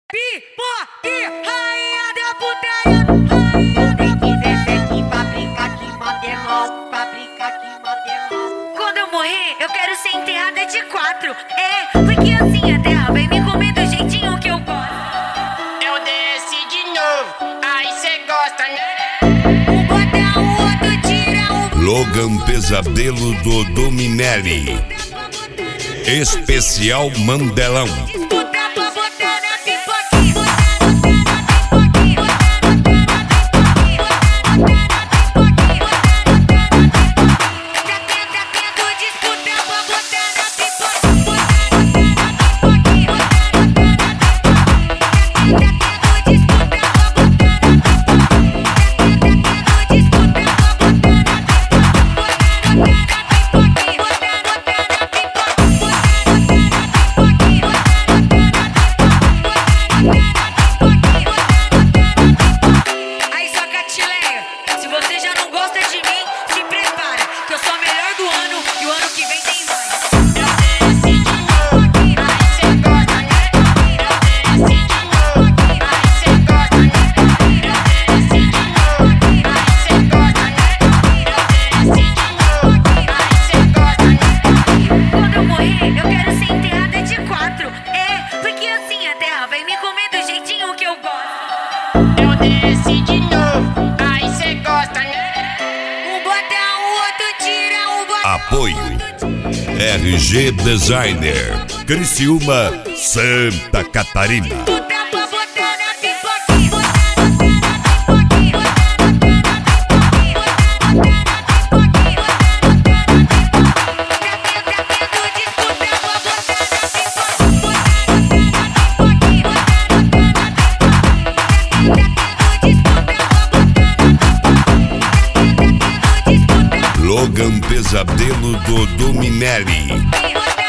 Pipoque, rainha da putaria, Tem que descer aqui pra brincar que modelão, pra brincar que modelão. Quando eu morrer, eu quero ser enterrada de 4. Porque assim a terra vai me comer do jeitinho que eu gosto. Eu desci de novo, aí cê gosta, né? Um bota, o outro tira, Logan Pesadelo do Dominelli. Especial Mandelão. disputa pra botar na pipoquinha. Aí só catileia, se você já não gosta de mim, se prepara, que eu sou a melhor do ano e o ano que vem tem mais. Eu desci de novo, aí cê gosta, né? Eu desci de novo, aí cê gosta, né? Eu desci de novo, aí cê gosta, né? Eu desci de novo, aí cê gosta, né? Quando eu morrer, eu quero ser enterrada de 4. Porque assim a terra vai me comer do jeitinho que eu gosto. Eu desci de novo, aí cê gosta, né? Um bota, o outro tira, um bota. Apoio RG Designer, Criciúma, Santa Catarina. Disputa pra botar na pipoquinha. Logan Pesadelo do Dominelli.